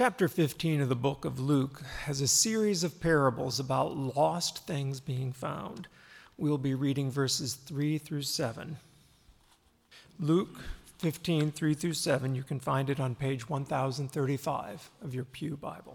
Chapter 15 of the book of Luke has a series of parables about lost things being found. We'll be reading verses 3 through 7. Luke 15, 3 through 7, you can find it on page 1035 of your Pew Bible.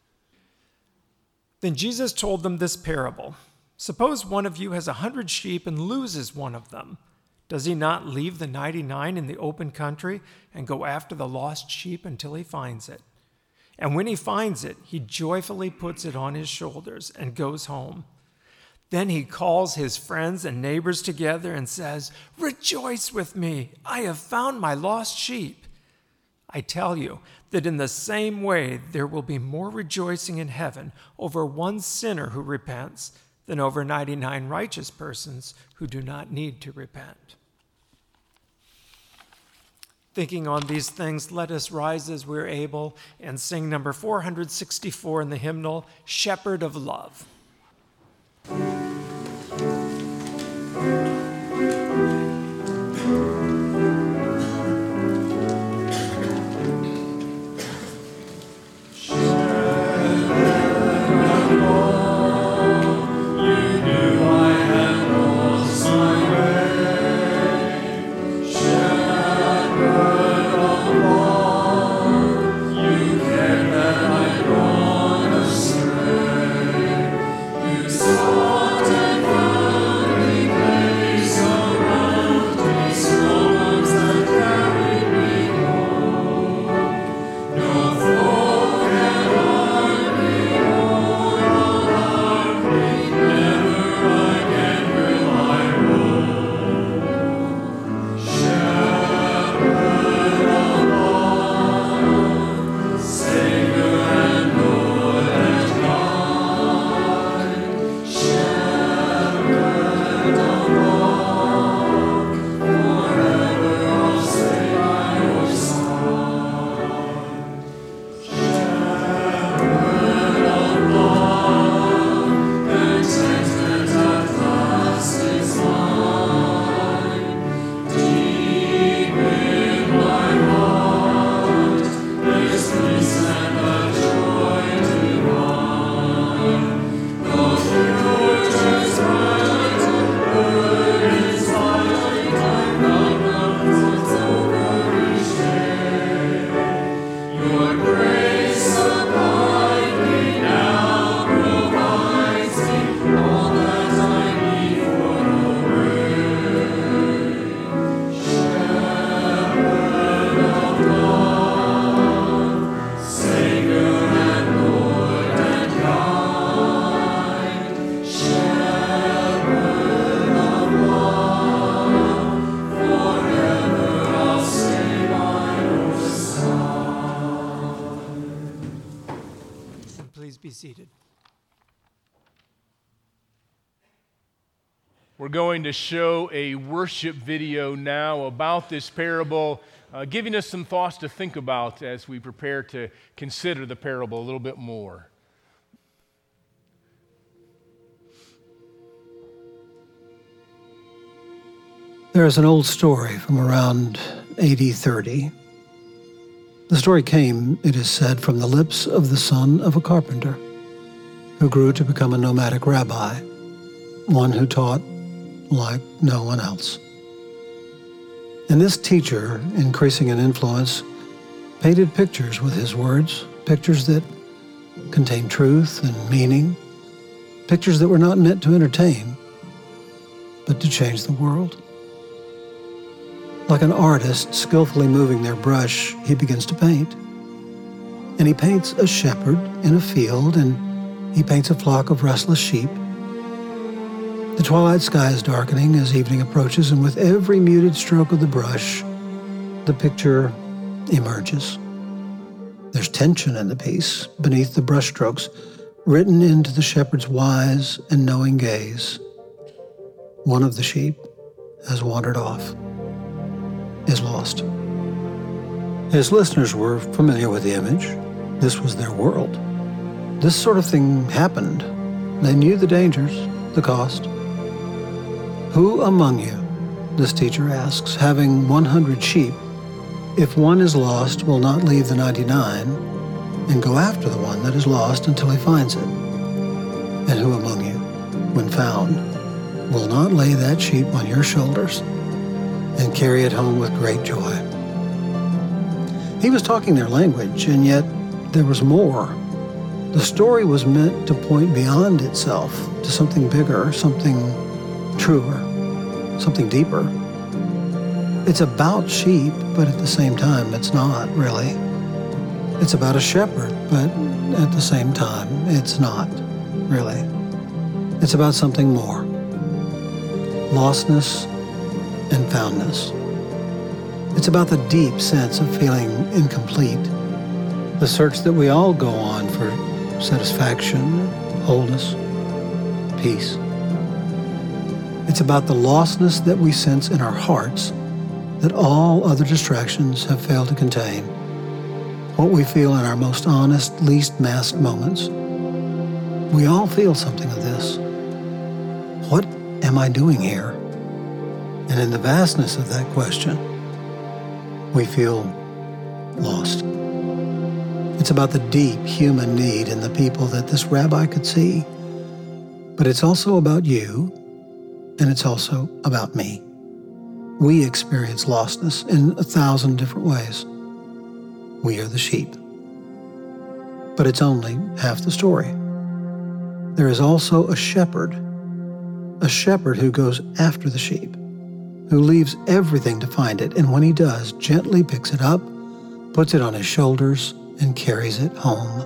Then Jesus told them this parable. Suppose one of you has 100 sheep and loses one of them. Does he not leave the 99 in the open country and go after the lost sheep until he finds it? And when he finds it, he joyfully puts it on his shoulders and goes home. Then he calls his friends and neighbors together and says, "Rejoice with me, I have found my lost sheep." I tell you that in the same way there will be more rejoicing in heaven over one sinner who repents than over 99 righteous persons who do not need to repent. Thinking on these things, let us rise as we're able and sing number 464 in the hymnal, Shepherd of Love. Seated. We're going to show a worship video now about this parable, giving us some thoughts to think about as we prepare to consider the parable a little bit more. There is an old story from around AD 30. The story came, it is said, from the lips of the son of a carpenter who grew to become a nomadic rabbi, one who taught like no one else. And this teacher, increasing in influence, painted pictures with his words, pictures that contained truth and meaning, pictures that were not meant to entertain, but to change the world. Like an artist skillfully moving their brush, he begins to paint. And he paints a shepherd in a field, and he paints a flock of restless sheep. The twilight sky is darkening as evening approaches, and with every muted stroke of the brush, the picture emerges. There's tension in the piece beneath the brushstrokes, written into the shepherd's wise and knowing gaze. One of the sheep has wandered off, is lost. His listeners were familiar with the image. This was their world. This sort of thing happened. They knew the dangers, the cost. Who among you, this teacher asks, having 100 sheep, if one is lost, will not leave the 99 and go after the one that is lost until he finds it. And who among you, when found, will not lay that sheep on your shoulders and carry it home with great joy? He was talking their language, and yet there was more. The story was meant to point beyond itself to something bigger, something truer, something deeper. It's about sheep, but at the same time, it's not really. It's about a shepherd, but at the same time, it's not really. It's about something more. Lostness and foundness. It's about the deep sense of feeling incomplete, the search that we all go on for satisfaction, wholeness, peace. It's about the lostness that we sense in our hearts that all other distractions have failed to contain, what we feel in our most honest, least masked moments. We all feel something of this. What am I doing here? And in the vastness of that question, we feel lost. It's about the deep human need in the people that this rabbi could see. But it's also about you, and it's also about me. We experience lostness in 1,000 different ways. We are the sheep. But it's only half the story. There is also a shepherd who goes after the sheep, who leaves everything to find it, and when he does, gently picks it up, puts it on his shoulders, and carries it home.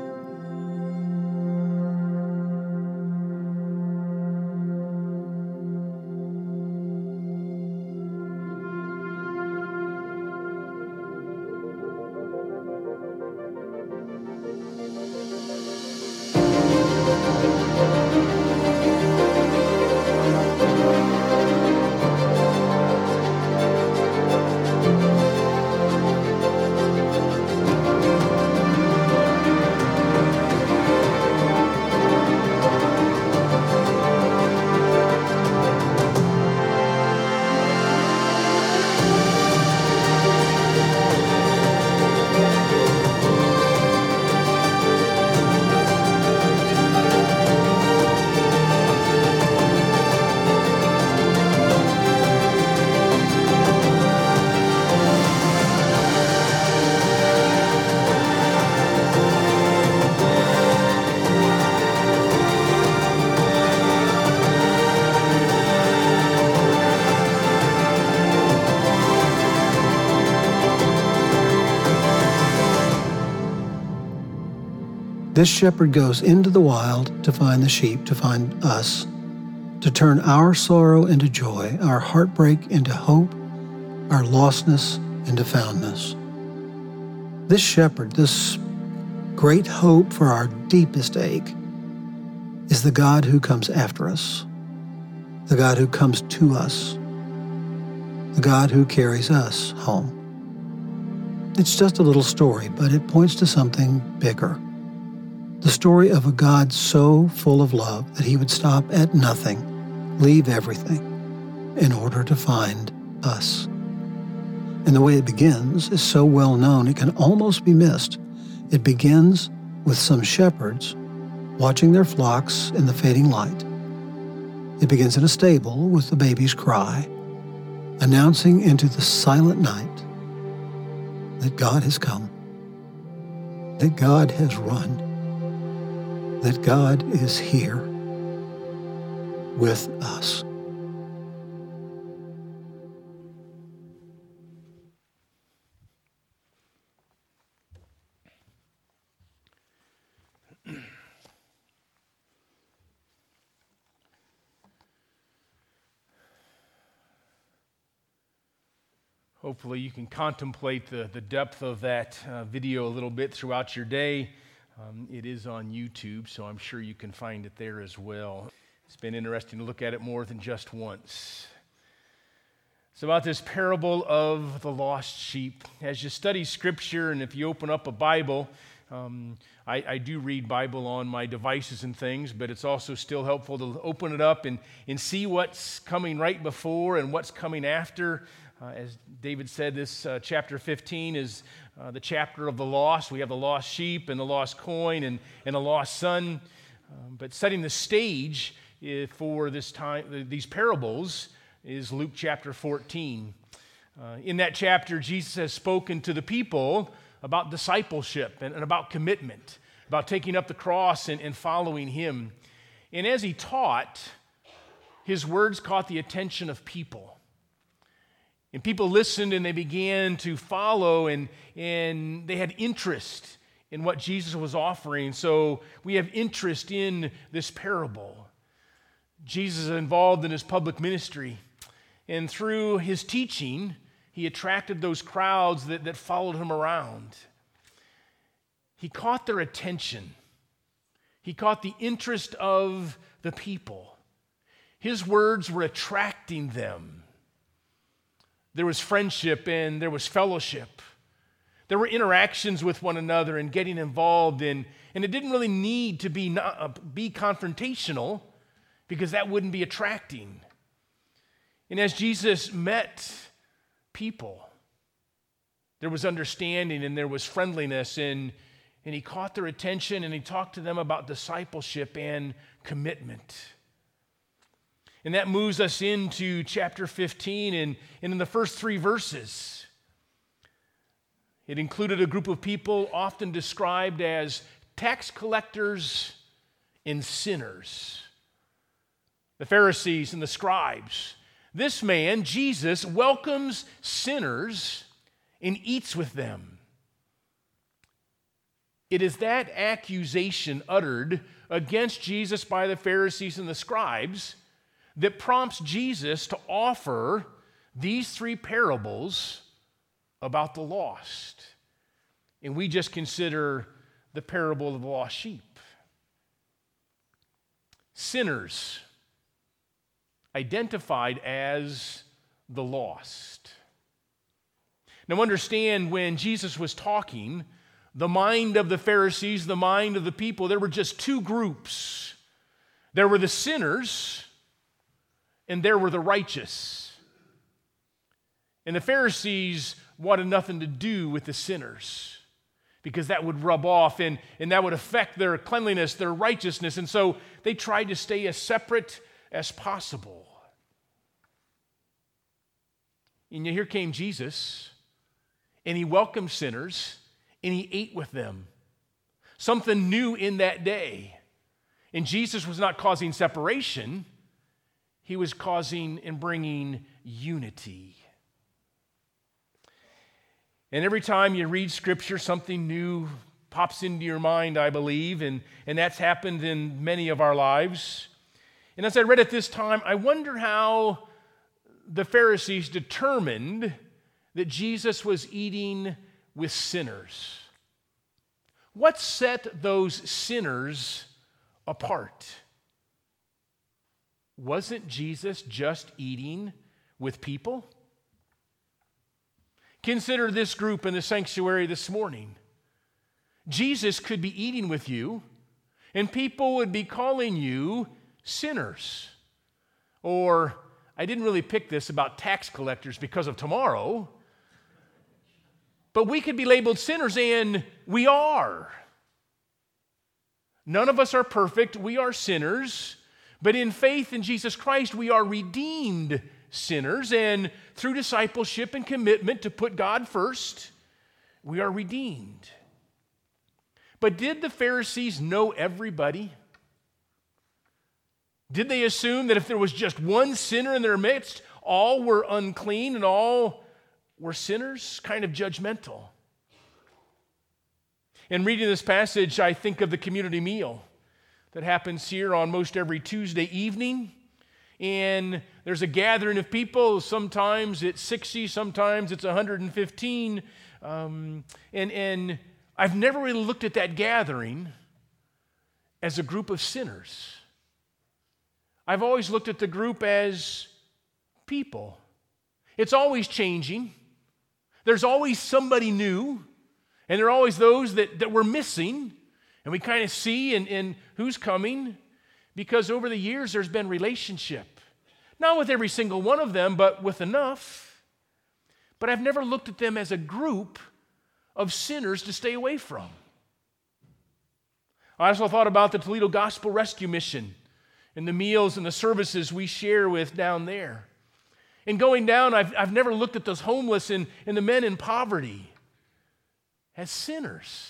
This shepherd goes into the wild to find the sheep, to find us, to turn our sorrow into joy, our heartbreak into hope, our lostness into foundness. This shepherd, this great hope for our deepest ache, is the God who comes after us, the God who comes to us, the God who carries us home. It's just a little story, but it points to something bigger. The story of a God so full of love that he would stop at nothing, leave everything, in order to find us. And the way it begins is so well known it can almost be missed. It begins with some shepherds watching their flocks in the fading light. It begins in a stable with the baby's cry, announcing into the silent night that God has come, that God has run, that God is here with us. Hopefully you can contemplate the depth of that video a little bit throughout your day. It is on YouTube, so I'm sure you can find it there as well. It's been interesting to look at it more than just once. It's about this parable of the lost sheep. As you study Scripture, and if you open up a Bible, I do read Bible on my devices and things, but it's also still helpful to open it up and see what's coming right before and what's coming after. As David said, this chapter 15 is the chapter of the lost. We have the lost sheep and the lost coin and the lost son. But setting the stage for this time, these parables, is Luke chapter 14. In that chapter, Jesus has spoken to the people about discipleship and about commitment, about taking up the cross and following him. And as he taught, his words caught the attention of people. And people listened and they began to follow, and they had interest in what Jesus was offering. So we have interest in this parable. Jesus is involved in his public ministry, and through his teaching, he attracted those crowds that followed him around. He caught their attention. He caught the interest of the people. His words were attracting them. There was friendship and there was fellowship. There were interactions with one another and getting involved in, and it didn't really need to be confrontational, because that wouldn't be attracting. And as Jesus met people, there was understanding and there was friendliness, and he caught their attention and he talked to them about discipleship and commitment. And that moves us into chapter 15, and in the first 3 verses, it included a group of people often described as tax collectors and sinners. The Pharisees and the scribes. This man, Jesus, welcomes sinners and eats with them. It is that accusation uttered against Jesus by the Pharisees and the scribes that prompts Jesus to offer these 3 parables about the lost. And we just consider the parable of the lost sheep. Sinners, identified as the lost. Now understand, when Jesus was talking, the mind of the Pharisees, the mind of the people, there were just 2 groups. There were the sinners and there were the righteous. And the Pharisees wanted nothing to do with the sinners, because that would rub off and that would affect their cleanliness, their righteousness. And so they tried to stay as separate as possible. And here came Jesus, and he welcomed sinners, and he ate with them. Something new in that day. And Jesus was not causing separation. He was causing and bringing unity. And every time you read Scripture, something new pops into your mind, I believe, and that's happened in many of our lives. And as I read it this time, I wonder how the Pharisees determined that Jesus was eating with sinners. What set those sinners apart? Wasn't Jesus just eating with people? Consider this group in the sanctuary this morning. Jesus could be eating with you, and people would be calling you sinners. Or, I didn't really pick this about tax collectors because of tomorrow, but we could be labeled sinners, and we are. None of us are perfect. We are sinners. But in faith in Jesus Christ, we are redeemed sinners. And through discipleship and commitment to put God first, we are redeemed. But did the Pharisees know everybody? Did they assume that if there was just one sinner in their midst, all were unclean and all were sinners? Kind of judgmental. In reading this passage, I think of the community meal that happens here on most every Tuesday evening. And there's a gathering of people. Sometimes it's 60, sometimes it's 115. And I've never really looked at that gathering as a group of sinners. I've always looked at the group as people. It's always changing. There's always somebody new. And there are always those that we're missing. And we kind of see and who's coming. Because over the years there's been relationship. Not with every single one of them, but with enough. But I've never looked at them as a group of sinners to stay away from. I also thought about the Toledo Gospel Rescue Mission and the meals and the services we share with down there. And going down, I've never looked at those homeless and the men in poverty as sinners.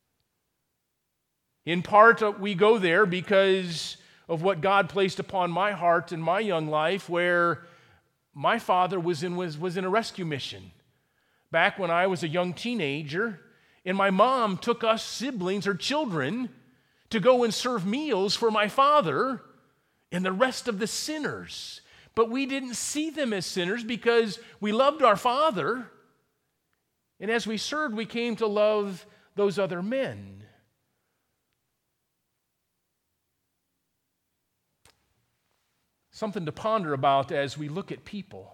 In part, we go there because of what God placed upon my heart in my young life, where my father was in a rescue mission back when I was a young teenager, and my mom took us siblings or children to go and serve meals for my father and the rest of the sinners. But we didn't see them as sinners because we loved our father, and as we served, we came to love those other men. Something to ponder about as we look at people.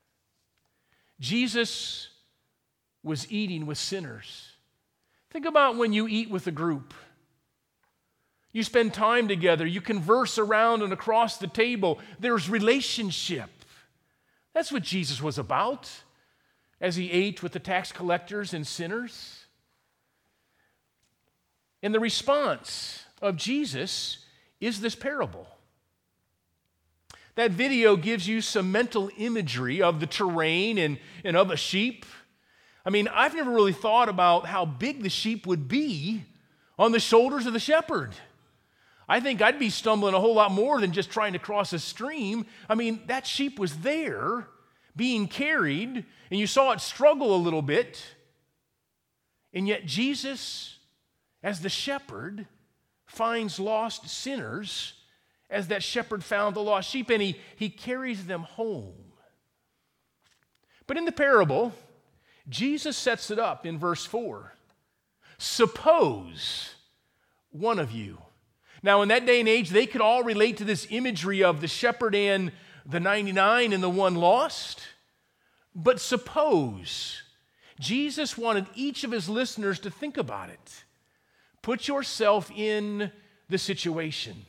Jesus was eating with sinners. Think about when you eat with a group. You spend time together. You converse around and across the table. There's relationship. That's what Jesus was about as he ate with the tax collectors and sinners. And the response of Jesus is this parable. That video gives you some mental imagery of the terrain and of a sheep. I mean, I've never really thought about how big the sheep would be on the shoulders of the shepherd. I think I'd be stumbling a whole lot more than just trying to cross a stream. I mean, that sheep was there being carried, and you saw it struggle a little bit. And yet Jesus, as the shepherd, finds lost sinners as that shepherd found the lost sheep, and he carries them home. But in the parable, Jesus sets it up in verse 4. Suppose one of you. Now, in that day and age, they could all relate to this imagery of the shepherd and the 99 and the one lost. But suppose, Jesus wanted each of his listeners to think about it. Put yourself in the situation.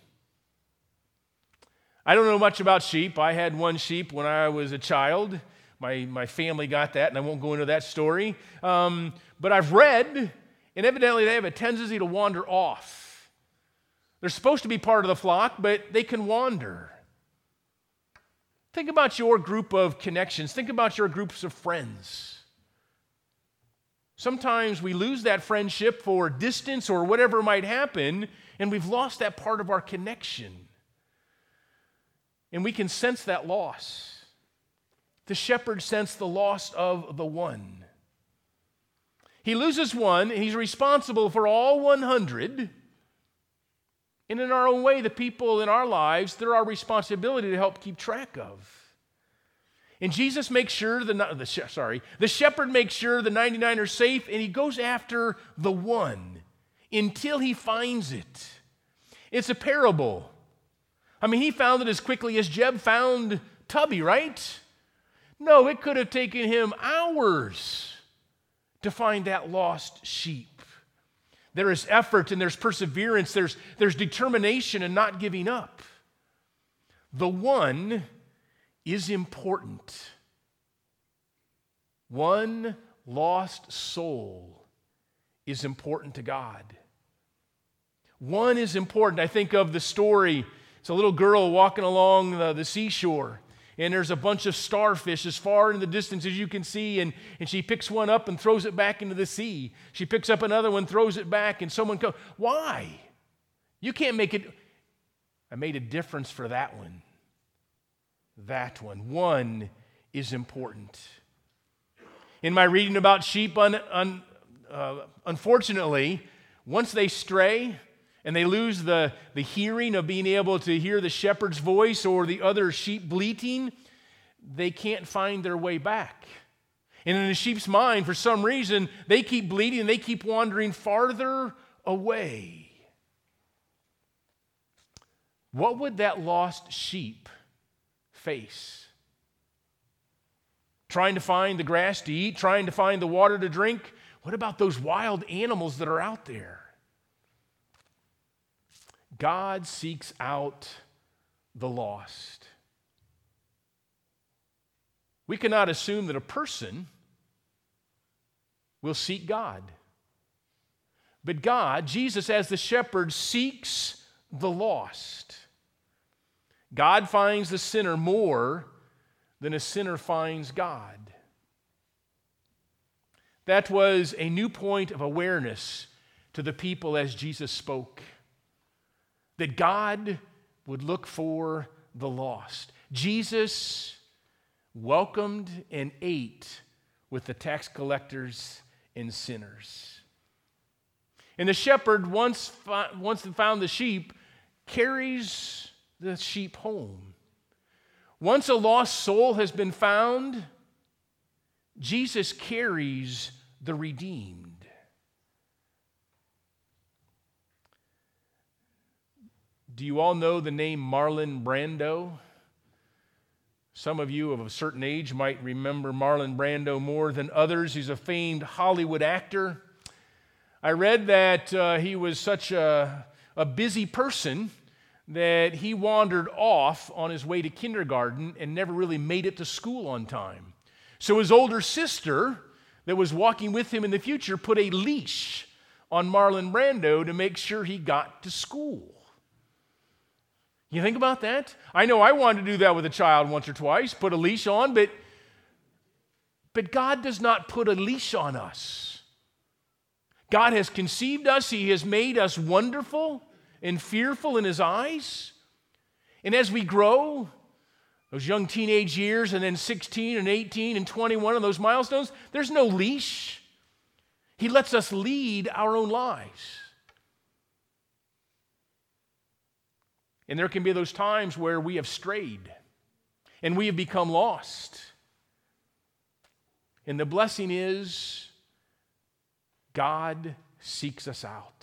I don't know much about sheep. I had one sheep when I was a child. My family got that, and I won't go into that story. But I've read, and evidently they have a tendency to wander off. They're supposed to be part of the flock, but they can wander. Think about your group of connections. Think about your groups of friends. Sometimes we lose that friendship for distance or whatever might happen, and we've lost that part of our connection. And we can sense that loss. The shepherd sensed the loss of the one. He loses one, and he's responsible for all 100. And in our own way, the people in our lives, they're our responsibility to help keep track of. And Jesus makes sure the shepherd makes sure the 99 are safe, and he goes after the one until he finds it. It's a parable. I mean, he found it as quickly as Jeb found Tubby, right? No, it could have taken him hours to find that lost sheep. There is effort and there's perseverance, there's determination and not giving up. The one is important. One lost soul is important to God. One is important. I think of the story. It's a little girl walking along the seashore, and there's a bunch of starfish as far in the distance as you can see, and she picks one up and throws it back into the sea. She picks up another one, throws it back, and someone comes, why? You can't make it. I made a difference for that one. That one. One is important. In my reading about sheep, unfortunately, once they stray, and they lose the hearing of being able to hear the shepherd's voice or the other sheep bleating, they can't find their way back. And in a sheep's mind, for some reason, they keep bleating and they keep wandering farther away. What would that lost sheep face? Trying to find the grass to eat, trying to find the water to drink? What about those wild animals that are out there? God seeks out the lost. We cannot assume that a person will seek God. But God, Jesus as the shepherd, seeks the lost. God finds the sinner more than a sinner finds God. That was a new point of awareness to the people as Jesus spoke, that God would look for the lost. Jesus welcomed and ate with the tax collectors and sinners. And the shepherd, once found the sheep, carries the sheep home. Once a lost soul has been found, Jesus carries the redeemed. Do you all know the name Marlon Brando? Some of you of a certain age might remember Marlon Brando more than others. He's a famed Hollywood actor. I read that he was such a busy person that he wandered off on his way to kindergarten and never really made it to school on time. So his older sister, that was walking with him in the future, put a leash on Marlon Brando to make sure he got to school. You think about that? I know I wanted to do that with a child once or twice, put a leash on, but God does not put a leash on us. God has conceived us. He has made us wonderful and fearful in His eyes. And as we grow, those young teenage years, and then 16 and 18 and 21 and those milestones, there's no leash. He lets us lead our own lives. And there can be those times where we have strayed and we have become lost. And the blessing is God seeks us out.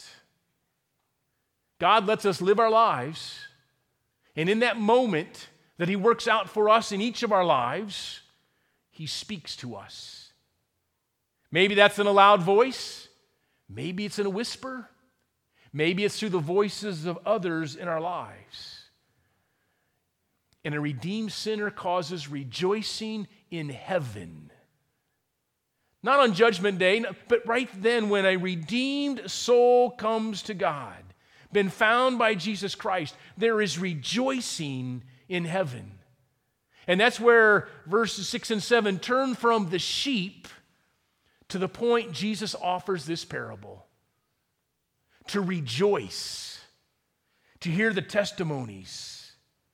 God lets us live our lives, and in that moment that He works out for us in each of our lives, He speaks to us. Maybe that's in a loud voice. Maybe it's in a whisper. Maybe it's through the voices of others in our lives. And a redeemed sinner causes rejoicing in heaven. Not on Judgment Day, but right then when a redeemed soul comes to God, been found by Jesus Christ, there is rejoicing in heaven. And that's where verses 6 and 7 turn from the sheep to the point Jesus offers this parable. To rejoice, to hear the testimonies.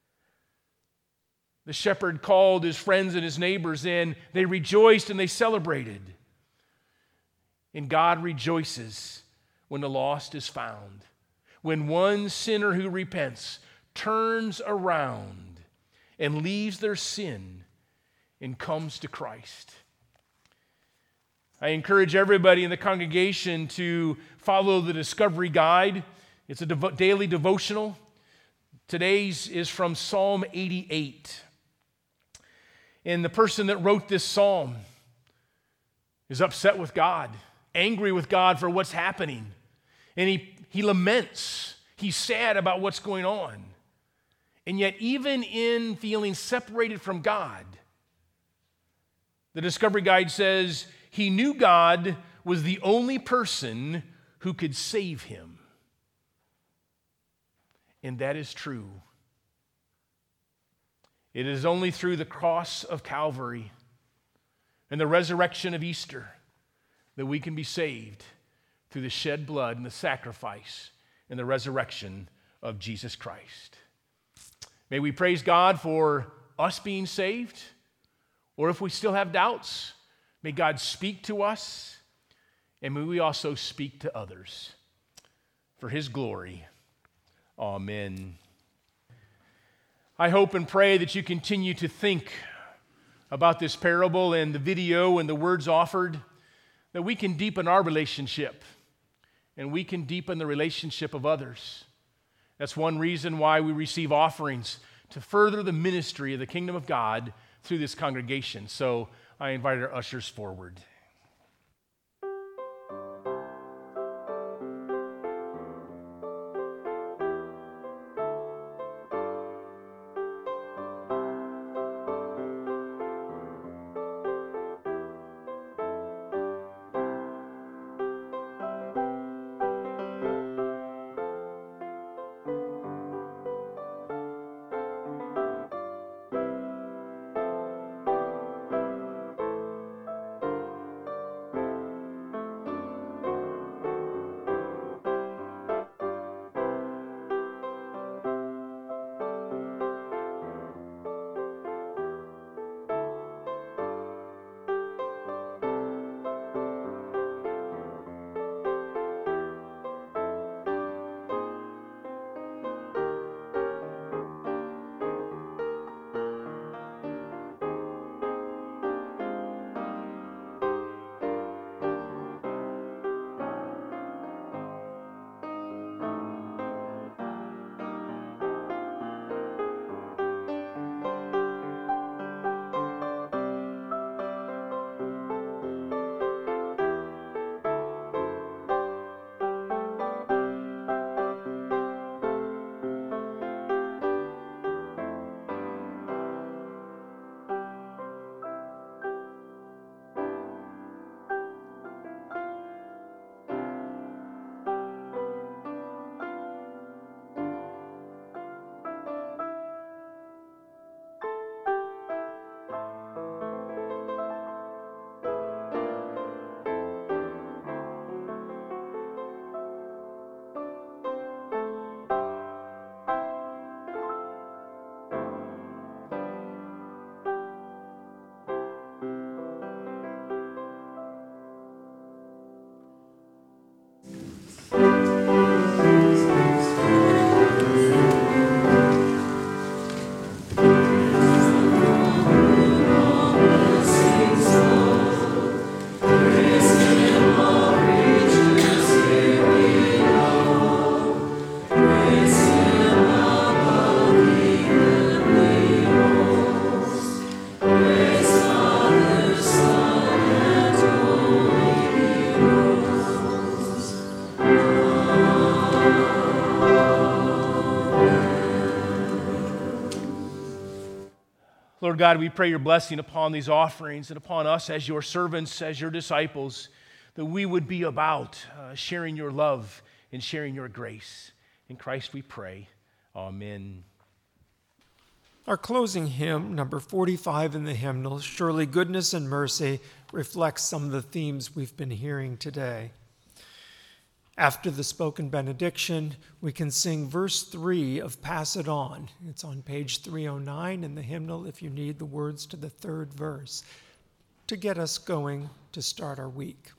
The shepherd called his friends and his neighbors in. They rejoiced and they celebrated. And God rejoices when the lost is found. When one sinner who repents turns around and leaves their sin and comes to Christ. I encourage everybody in the congregation to follow the Discovery Guide. It's a daily devotional. Today's is from Psalm 88. And the person that wrote this psalm is upset with God, angry with God for what's happening. And he laments. He's sad about what's going on. And yet, even in feeling separated from God, the Discovery Guide says, he knew God was the only person who could save him. And that is true. It is only through the cross of Calvary and the resurrection of Easter that we can be saved through the shed blood and the sacrifice and the resurrection of Jesus Christ. May we praise God for us being saved, or if we still have doubts, may God speak to us, and may we also speak to others. For His glory, amen. I hope and pray that you continue to think about this parable and the video and the words offered, that we can deepen our relationship, and we can deepen the relationship of others. That's one reason why we receive offerings, to further the ministry of the kingdom of God through this congregation. So I invite our ushers forward. Lord God, we pray your blessing upon these offerings and upon us as your servants, as your disciples, that we would be about sharing your love and sharing your grace. In Christ we pray. Amen. Our closing hymn, number 45 in the hymnal, Surely Goodness and Mercy, reflects some of the themes we've been hearing today. After the spoken benediction, we can sing verse 3 of Pass It On. It's on page 309 in the hymnal if you need the words to the third verse to get us going to start our week.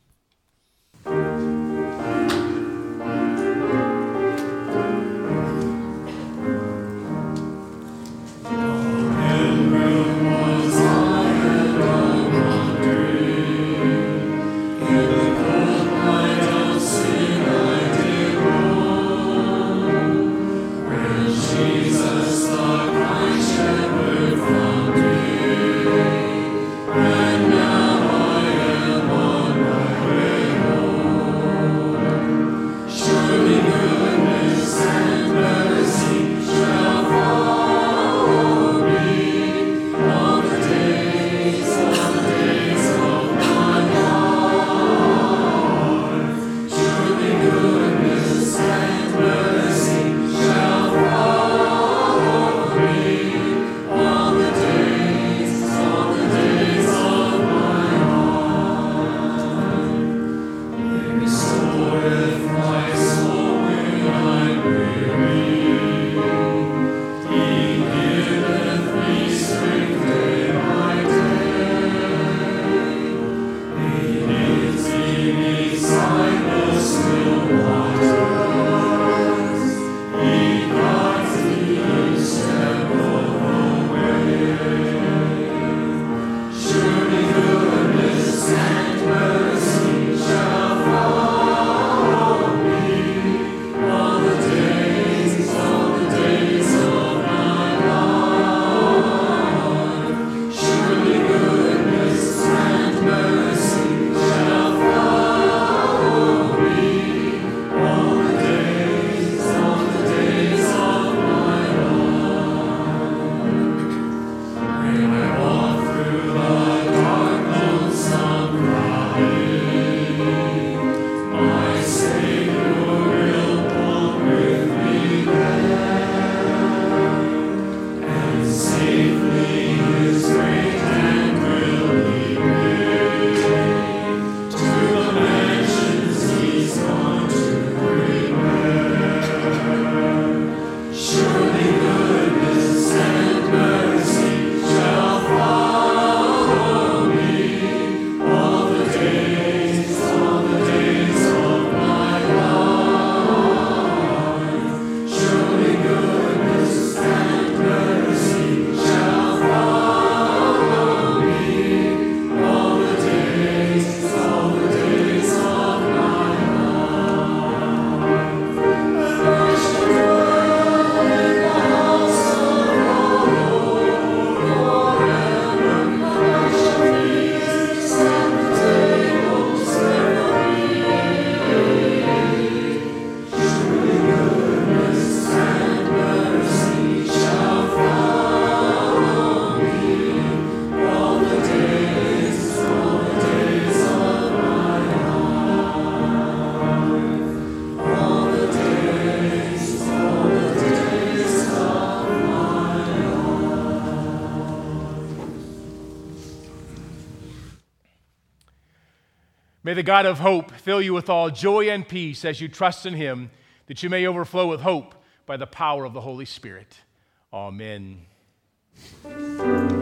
May the God of hope fill you with all joy and peace as you trust in him, that you may overflow with hope by the power of the Holy Spirit. Amen.